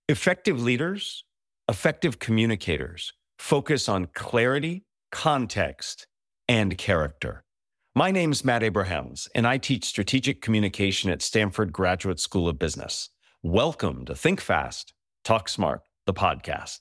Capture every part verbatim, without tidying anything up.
Effective leaders, effective communicators focus on clarity, context, and character. My name's Matt Abrahams, and I teach strategic communication at Stanford Graduate School of Business. Welcome to Think Fast, Talk Smart, the podcast.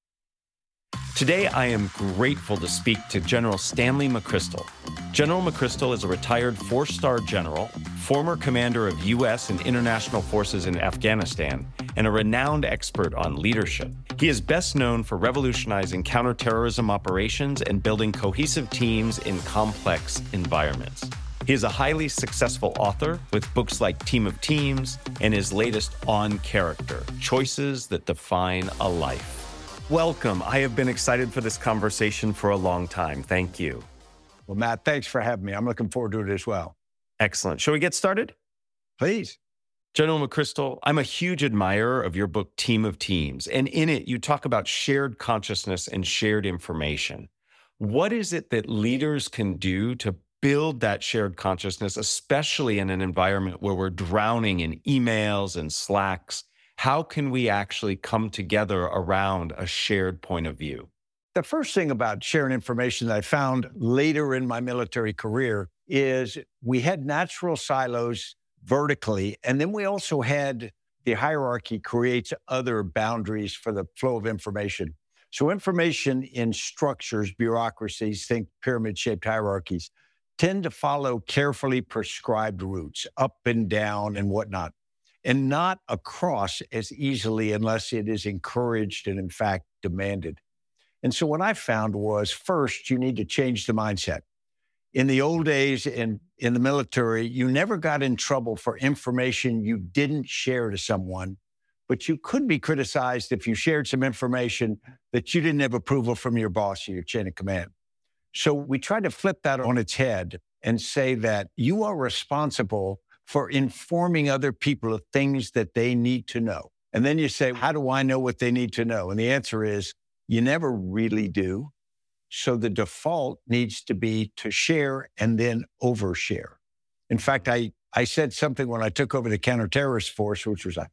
Today, I am grateful to speak to General Stanley McChrystal. General McChrystal is a retired four-star general, former commander of U S and international forces in Afghanistan, and a renowned expert on leadership. He is best known for revolutionizing counterterrorism operations and building cohesive teams in complex environments. He is a highly successful author with books like Team of Teams and his latest On Character, Choices That Define a Life. Welcome. I have been excited for this conversation for a long time. Thank you. Well, Matt, thanks for having me. I'm looking forward to it as well. Excellent. Shall we get started? Please. General McChrystal, I'm a huge admirer of your book, Team of Teams, and in it, you talk about shared consciousness and shared information. What is it that leaders can do to build that shared consciousness, especially in an environment where we're drowning in emails and Slacks? How can we actually come together around a shared point of view? The first thing about sharing information that I found later in my military career is we had natural silos vertically, and then we also had the hierarchy creates other boundaries for the flow of information. So information in structures, bureaucracies, think pyramid-shaped hierarchies, tend to follow carefully prescribed routes, up and down and whatnot, and not across as easily unless it is encouraged and in fact demanded. And so what I found was, first, you need to change the mindset. In the old days in, in the military, you never got in trouble for information you didn't share to someone, but you could be criticized if you shared some information that you didn't have approval from your boss or your chain of command. So we tried to flip that on its head and say that you are responsible for informing other people of things that they need to know. And then you say, how do I know what they need to know? And the answer is, you never really do. So the default needs to be to share and then overshare. In fact, I, I said something when I took over the counterterrorist force, which was a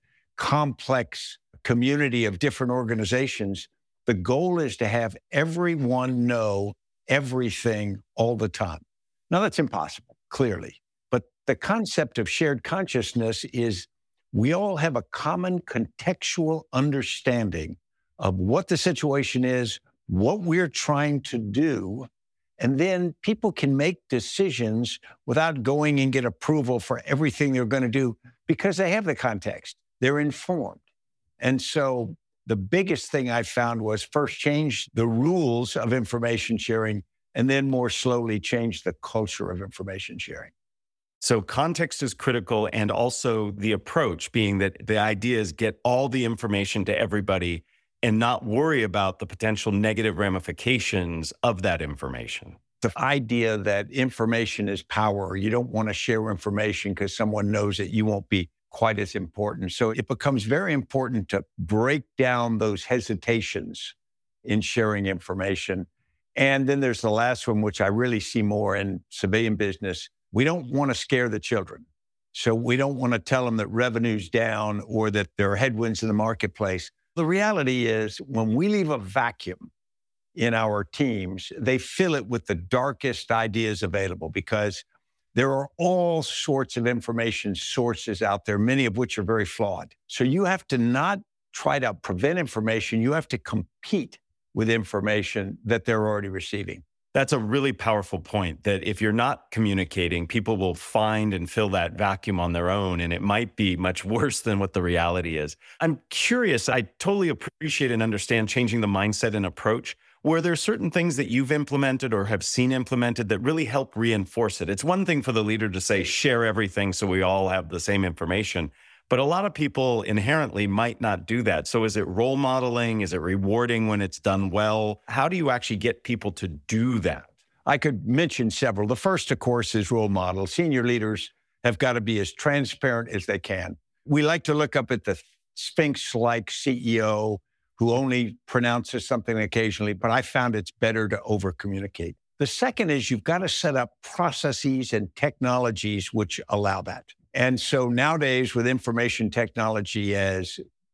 complex community of different organizations. The goal is to have everyone know everything all the time. Now, that's impossible, clearly. But the concept of shared consciousness is we all have a common contextual understanding of what the situation is, what we're trying to do, and then people can make decisions without going and get approval for everything they're going to do because they have the context. They're informed. And so the biggest thing I found was first change the rules of information sharing and then more slowly change the culture of information sharing. So context is critical, and also the approach being that the idea is get all the information to everybody and not worry about the potential negative ramifications of that information. The idea that information is power, you don't want to share information because someone knows that you won't be quite as important. So it becomes very important to break down those hesitations in sharing information. And then there's the last one, which I really see more in civilian business. We don't want to scare the children. So we don't want to tell them that revenue's down or that there are headwinds in the marketplace. The reality is when we leave a vacuum in our teams, they fill it with the darkest ideas available because there are all sorts of information sources out there, many of which are very flawed. So you have to not try to prevent information. You have to compete with information that they're already receiving. That's a really powerful point, that if you're not communicating, people will find and fill that vacuum on their own, and it might be much worse than what the reality is. I'm curious, I totally appreciate and understand changing the mindset and approach. Were there certain things that you've implemented or have seen implemented that really help reinforce it? It's one thing for the leader to say, share everything so we all have the same information. But a lot of people inherently might not do that. So is it role modeling? Is it rewarding when it's done well? How do you actually get people to do that? I could mention several. The first, of course, is role model. Senior leaders have got to be as transparent as they can. We like to look up at the Sphinx-like C E O who only pronounces something occasionally, but I found it's better to over-communicate. The second is you've got to set up processes and technologies which allow that. And so nowadays with information technology as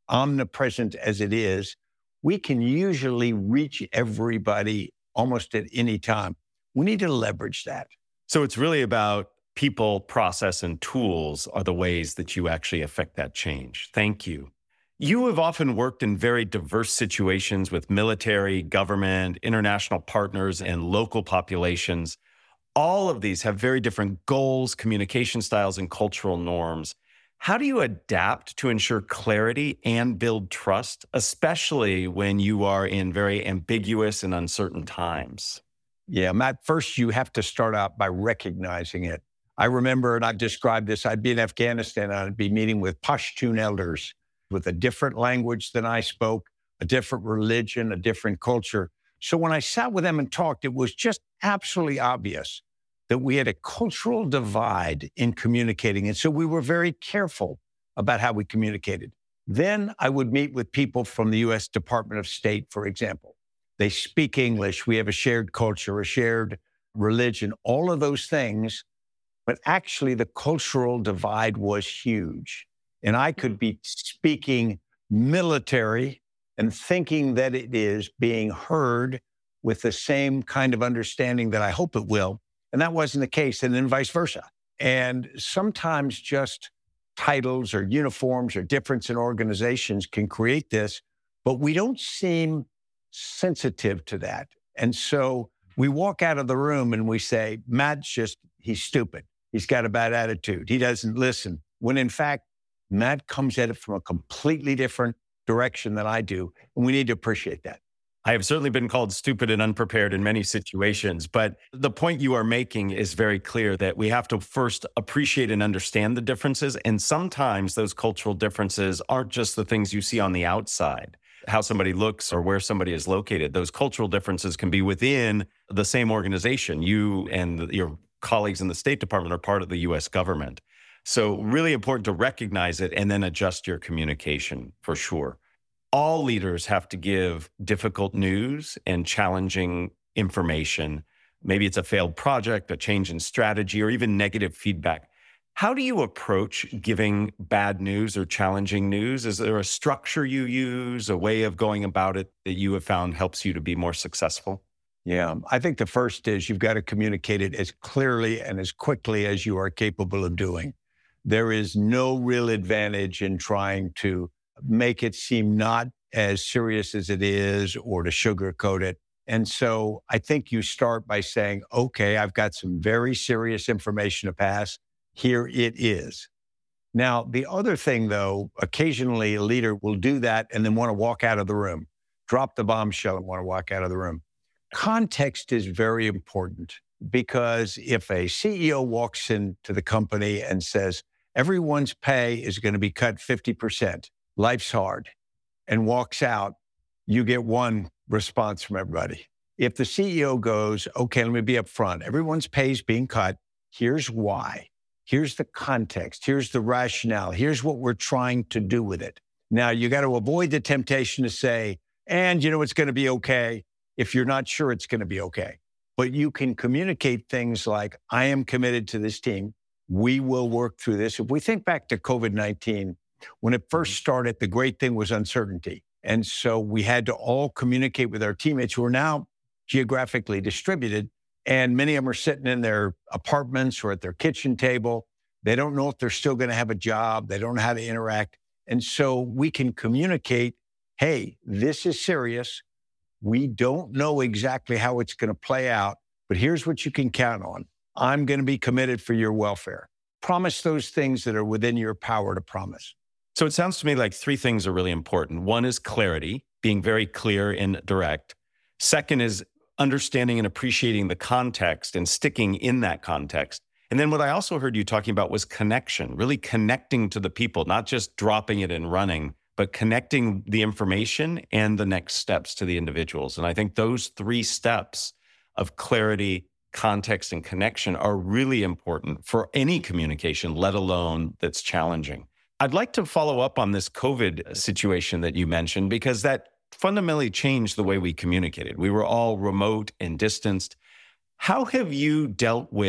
omnipresent as it is, we can usually reach everybody almost at any time. We need to leverage that. So it's really about people, process, and tools are the ways that you actually affect that change. Thank you. You have often worked in very diverse situations with military, government, international partners, and local populations. All of these have very different goals, communication styles, and cultural norms. How do you adapt to ensure clarity and build trust, especially when you are in very ambiguous and uncertain times? Yeah, Matt, first you have to start out by recognizing it. I remember, and I've described this, I'd be in Afghanistan and I'd be meeting with Pashtun elders with a different language than I spoke, a different religion, a different culture. So when I sat with them and talked, it was just absolutely obvious that we had a cultural divide in communicating. And so we were very careful about how we communicated. Then I would meet with people from the U S Department of State, for example. They speak English. We have a shared culture, a shared religion, all of those things. But actually, the cultural divide was huge. And I could be speaking military and thinking that it is being heard with the same kind of understanding that I hope it will. And that wasn't the case, and then vice versa. And sometimes just titles or uniforms or difference in organizations can create this, but we don't seem sensitive to that. And so we walk out of the room and we say, Matt's just, he's stupid. He's got a bad attitude. He doesn't listen. When in fact, Matt comes at it from a completely different direction than I do. And we need to appreciate that. I have certainly been called stupid and unprepared in many situations, but the point you are making is very clear that we have to first appreciate and understand the differences. And sometimes those cultural differences aren't just the things you see on the outside, how somebody looks or where somebody is located. Those cultural differences can be within the same organization. You and your colleagues in the State Department are part of the U S government. So really important to recognize it and then adjust your communication for sure. All leaders have to give difficult news and challenging information. Maybe it's a failed project, a change in strategy, or even negative feedback. How do you approach giving bad news or challenging news? Is there a structure you use, a way of going about it that you have found helps you to be more successful? Yeah, I think the first is you've got to communicate it as clearly and as quickly as you are capable of doing. There is no real advantage in trying to make it seem not as serious as it is or to sugarcoat it. And so I think you start by saying, okay, I've got some very serious information to pass. Here it is. Now, the other thing, though, occasionally a leader will do that and then want to walk out of the room, drop the bombshell and want to walk out of the room. Context is very important because if a C E O walks into the company and says, everyone's pay is going to be cut fifty percent, life's hard, and walks out, you get one response from everybody. If the C E O goes, okay, let me be upfront, everyone's pay is being cut, here's why. Here's the context. Here's the rationale. Here's what we're trying to do with it. Now, you got to avoid the temptation to say, and you know, it's going to be okay if you're not sure it's going to be okay. But you can communicate things like, I am committed to this team. We will work through this. If we think back to COVID nineteen, when it first started, the great thing was uncertainty. And so we had to all communicate with our teammates who are now geographically distributed. And many of them are sitting in their apartments or at their kitchen table. They don't know if they're still going to have a job. They don't know how to interact. And so we can communicate, hey, this is serious. We don't know exactly how it's going to play out, but here's what you can count on. I'm going to be committed for your welfare. Promise those things that are within your power to promise. So it sounds to me like three things are really important. One is clarity, being very clear and direct. Second is understanding and appreciating the context and sticking in that context. And then what I also heard you talking about was connection, really connecting to the people, not just dropping it and running, but connecting the information and the next steps to the individuals. And I think those three steps of clarity, context, and connection are really important for any communication, let alone that's challenging. I'd like to follow up on this COVID situation that you mentioned, because that fundamentally changed the way we communicated. We were all remote and distanced. How have you dealt with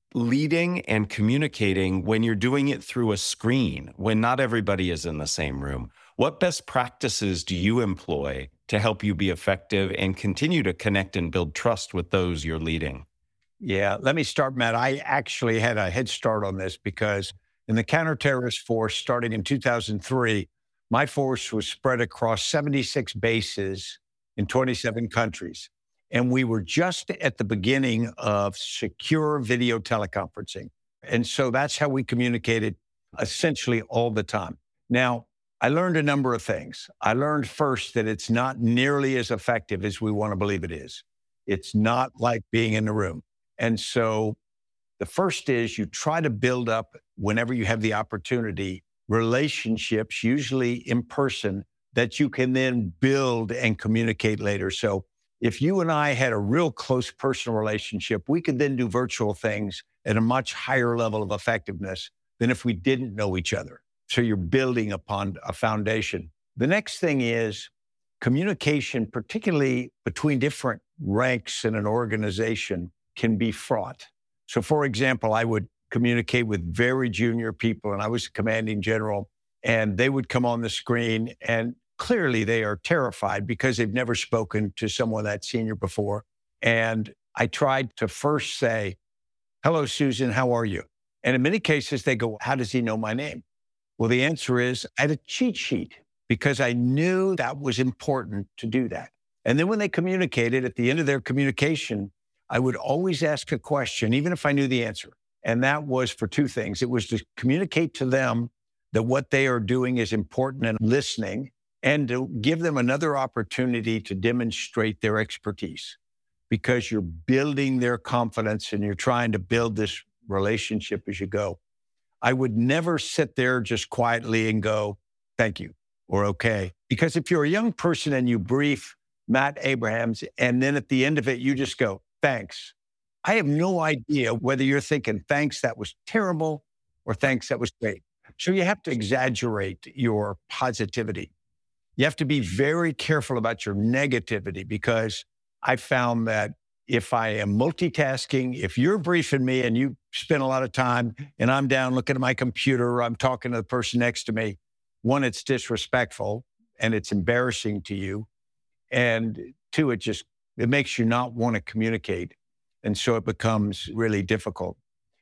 leading and communicating when you're doing it through a screen, when not everybody is in the same room? What best practices do you employ to help you be effective and continue to connect and build trust with those you're leading? Yeah, let me start, Matt. I actually had a head start on this because in the counterterrorist force, starting in two thousand three, my force was spread across seventy-six bases in twenty-seven countries. And we were just at the beginning of secure video teleconferencing. And so that's how we communicated essentially all the time. Now, I learned a number of things. I learned first that it's not nearly as effective as we want to believe it is. It's not like being in the room. And so the first is you try to build up, whenever you have the opportunity, relationships, usually in person, that you can then build and communicate later. So if you and I had a real close personal relationship, we could then do virtual things at a much higher level of effectiveness than if we didn't know each other. So you're building upon a foundation. The next thing is communication, particularly between different ranks in an organization, can be fraught. So for example, I would communicate with very junior people, and I was a commanding general, and they would come on the screen, and clearly they are terrified because they've never spoken to someone that senior before. And I tried to first say, "Hello, Susan, how are you?" And in many cases, they go, "How does he know my name?" Well, the answer is I had a cheat sheet because I knew that was important to do that. And then when they communicated, at the end of their communication, I would always ask a question, even if I knew the answer. And that was for two things. It was to communicate to them that what they are doing is important and listening, and to give them another opportunity to demonstrate their expertise, because you're building their confidence and you're trying to build this relationship as you go. I would never sit there just quietly and go, "Thank you," or "Okay." Because if you're a young person and you brief Matt Abrahams, and then at the end of it, you just go, "Thanks," I have no idea whether you're thinking, "Thanks, that was terrible," or "Thanks, that was great." So you have to exaggerate your positivity. You have to be very careful about your negativity, because I found that if I am multitasking, if you're briefing me and you spend a lot of time and I'm down looking at my computer, or I'm talking to the person next to me, one, it's disrespectful and it's embarrassing to you. And two, it just, it makes you not want to communicate. And so it becomes really difficult.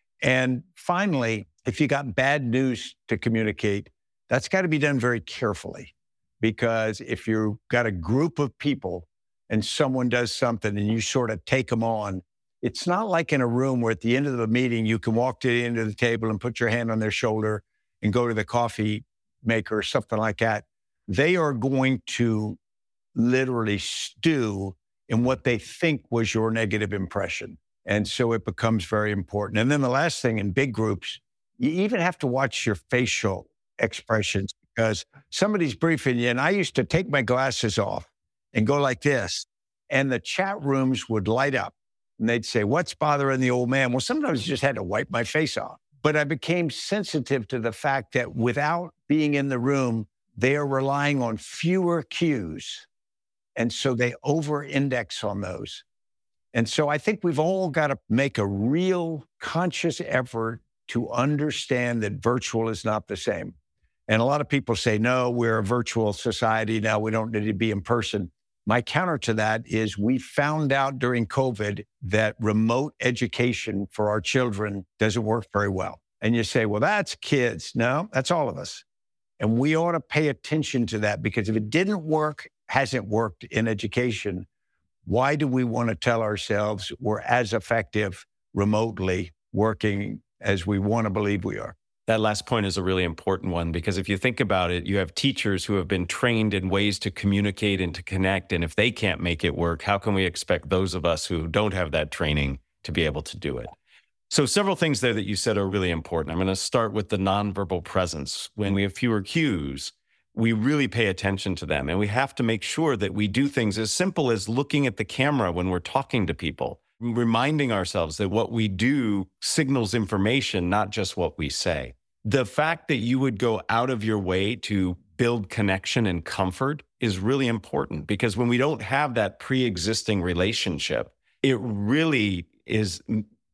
And finally, if you got bad news to communicate, that's got to be done very carefully. Because if you've got a group of people and someone does something and you sort of take them on, it's not like in a room where at the end of the meeting, you can walk to the end of the table and put your hand on their shoulder and go to the coffee maker or something like that. They are going to literally stew in what they think was your negative impression. And so it becomes very important. And then the last thing, in big groups, you even have to watch your facial expressions, because somebody's briefing you. And I used to take my glasses off and go like this, and the chat rooms would light up and they'd say, "What's bothering the old man?" Well, sometimes I just had to wipe my face off. But I became sensitive to the fact that without being in the room, they are relying on fewer cues. And so they over-index on those. And so I think we've all got to make a real conscious effort to understand that virtual is not the same. And a lot of people say, "No, we're a virtual society now, we don't need to be in person." My counter to that is we found out during COVID that remote education for our children doesn't work very well. And you say, "Well, that's kids." No, that's all of us. And we ought to pay attention to that, because if it didn't work, hasn't worked in education, why do we want to tell ourselves we're as effective remotely working as we want to believe we are? That last point is a really important one, because if you think about it, you have teachers who have been trained in ways to communicate and to connect. And if they can't make it work, how can we expect those of us who don't have that training to be able to do it? So several things there that you said are really important. I'm going to start with the nonverbal presence. When we have fewer cues, we really pay attention to them. And we have to make sure that we do things as simple as looking at the camera when we're talking to people, reminding ourselves that what we do signals information, not just what we say. The fact that you would go out of your way to build connection and comfort is really important, because when we don't have that pre-existing relationship, it really is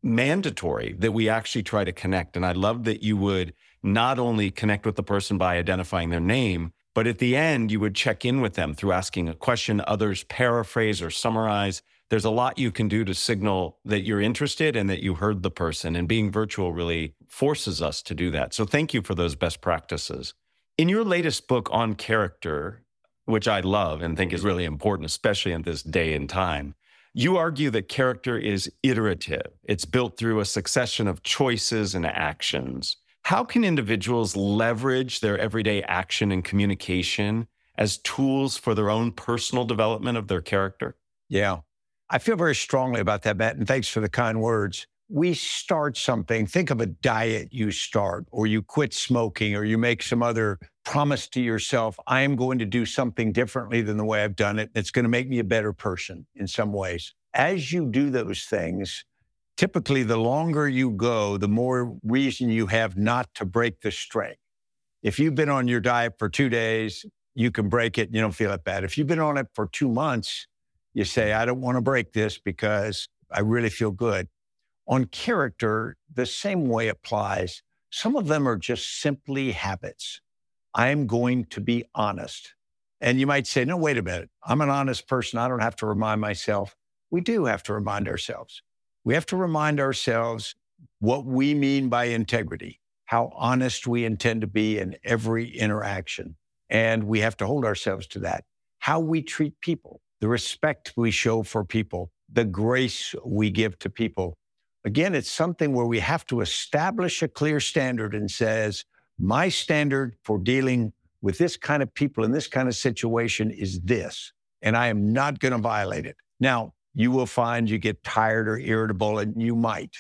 mandatory that we actually try to connect. And I love that you would not only connect with the person by identifying their name, but at the end, you would check in with them through asking a question, others paraphrase or summarize. There's a lot you can do to signal that you're interested and that you heard the person. And being virtual really forces us to do that. So thank you for those best practices. In your latest book on character, which I love and think is really important, especially in this day and time, you argue that character is iterative. It's built through a succession of choices and actions. How can individuals leverage their everyday action and communication as tools for their own personal development of their character? Yeah, I feel very strongly about that, Matt, and thanks for the kind words. We start something, think of a diet you start, or you quit smoking, or you make some other promise to yourself, I am going to do something differently than the way I've done it. It's going to make me a better person in some ways. As you do those things, typically the longer you go, the more reason you have not to break the string. If you've been on your diet for two days, you can break it and you don't feel it bad. If you've been on it for two months, you say, I don't want to break this because I really feel good. On character, the same way applies. Some of them are just simply habits. I'm going to be honest. And you might say, no, wait a minute. I'm an honest person. I don't have to remind myself. We do have to remind ourselves. We have to remind ourselves what we mean by integrity, how honest we intend to be in every interaction. And we have to hold ourselves to that. How we treat people, the respect we show for people, the grace we give to people. Again, it's something where we have to establish a clear standard and says, my standard for dealing with this kind of people in this kind of situation is this, and I am not going to violate it. Now, you will find you get tired or irritable, and you might,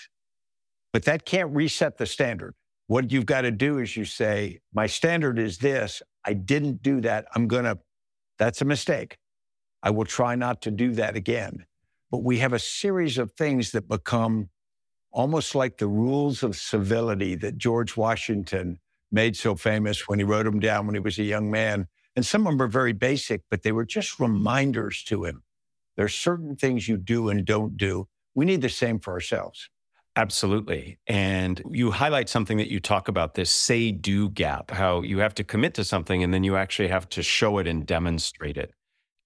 but that can't reset the standard. What you've got to do is you say, my standard is this. I didn't do that. I'm going to, that's a mistake. I will try not to do that again. But we have a series of things that become almost like the rules of civility that George Washington made so famous when he wrote them down when he was a young man. And some of them are very basic, but they were just reminders to him. There are certain things you do and don't do. We need the same for ourselves. Absolutely. And you highlight something that you talk about, this say-do gap, how you have to commit to something and then you actually have to show it and demonstrate it.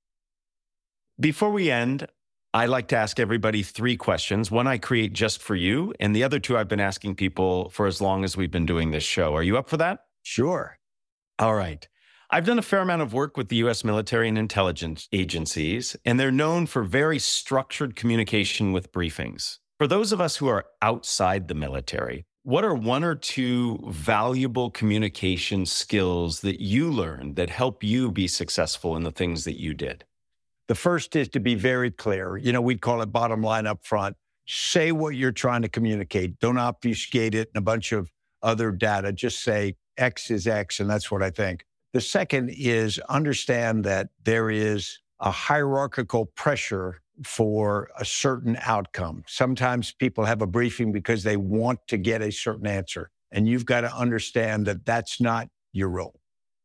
Before we end, I like to ask everybody three questions. One I create just for you, and the other two I've been asking people for as long as we've been doing this show. Are you up for that? Sure. All right. I've done a fair amount of work with the U S military and intelligence agencies, and they're known for very structured communication with briefings. For those of us who are outside the military, what are one or two valuable communication skills that you learned that help you be successful in the things that you did? The first is to be very clear. You know, we'd call it bottom line up front. Say what you're trying to communicate. Don't obfuscate it in a bunch of other data. Just say X is X, and that's what I think. The second is understand that there is a hierarchical pressure for a certain outcome. Sometimes people have a briefing because they want to get a certain answer, and you've got to understand that that's not your role.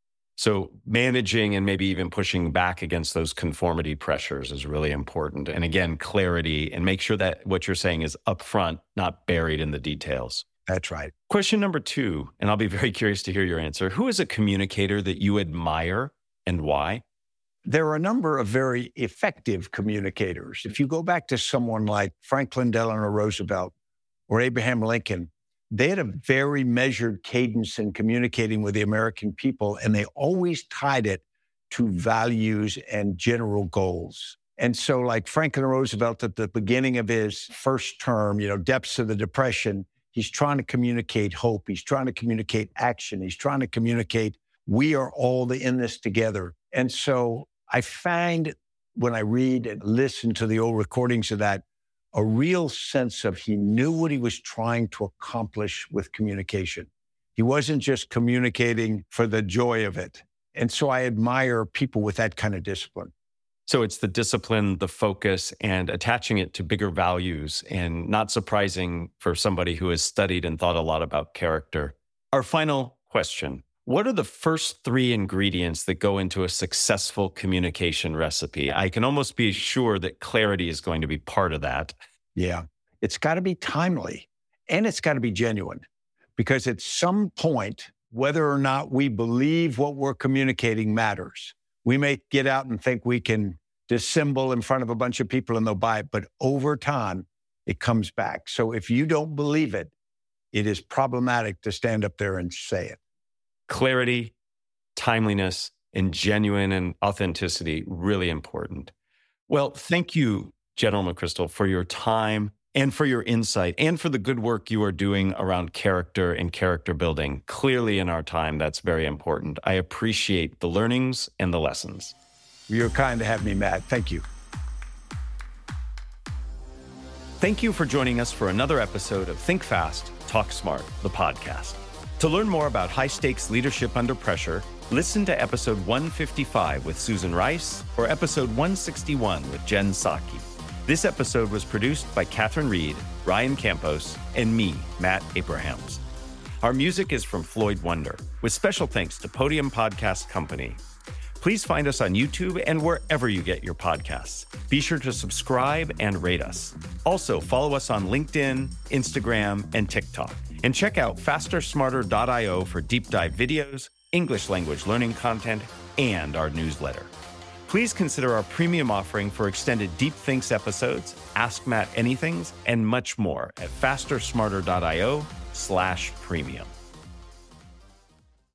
So managing and maybe even pushing back against those conformity pressures is really important. And again, clarity, and make sure that what you're saying is upfront, not buried in the details. That's right. Question number two, and I'll be very curious to hear your answer. Who is a communicator that you admire and why? There are a number of very effective communicators. If you go back to someone like Franklin Delano Roosevelt or Abraham Lincoln, they had a very measured cadence in communicating with the American people, and they always tied it to values and general goals. And so like Franklin Roosevelt at the beginning of his first term, you know, depths of the Depression, he's trying to communicate hope. He's trying to communicate action. He's trying to communicate, we are all in this together. And so I find when I read and listen to the old recordings of that, a real sense of he knew what he was trying to accomplish with communication. He wasn't just communicating for the joy of it. And so I admire people with that kind of discipline. So it's the discipline, the focus, and attaching it to bigger values, and not surprising for somebody who has studied and thought a lot about character. Our final question. What are the first three ingredients that go into a successful communication recipe? I can almost be sure that clarity is going to be part of that. Yeah. It's got to be timely and it's got to be genuine, because at some point, whether or not we believe what we're communicating matters. We may get out and think we can dissemble in front of a bunch of people and they'll buy it, but over time, it comes back. So if you don't believe it, it is problematic to stand up there and say it. Clarity, timeliness, and genuine and authenticity, really important. Well, thank you, General McChrystal, for your time and for your insight and for the good work you are doing around character and character building. Clearly in our time, that's very important. I appreciate the learnings and the lessons. You're kind to have me, Matt. Thank you. Thank you for joining us for another episode of Think Fast, Talk Smart, the podcast. To learn more about high-stakes leadership under pressure, listen to episode one fifty-five with Susan Rice or episode one sixty-one with Jen Psaki. This episode was produced by Catherine Reed, Ryan Campos, and me, Matt Abrahams. Our music is from Floyd Wonder, with special thanks to Podium Podcast Company. Please find us on YouTube and wherever you get your podcasts. Be sure to subscribe and rate us. Also, follow us on LinkedIn, Instagram, and TikTok. And check out faster smarter dot io for deep dive videos, English language learning content, and our newsletter. Please consider our premium offering for extended Deep Thinks episodes, Ask Matt Anythings, and much more at faster smarter dot io slash premium.